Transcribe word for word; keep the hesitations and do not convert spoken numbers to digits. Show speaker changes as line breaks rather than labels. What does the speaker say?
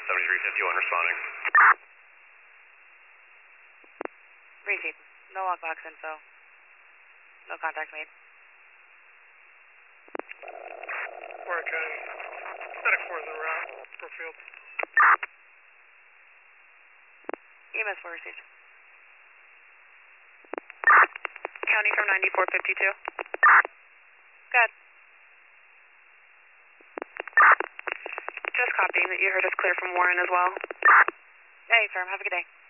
seventy-three fifty-one responding.
Receive. No lockbox info. No contact made.
Warren County. Medic four is en route. Brookfield.
E M S four received.
County from ninety-four fifty-two.
Good.
Just copying that you heard us clear from Warren as well.
Hey, firm. Have a good day.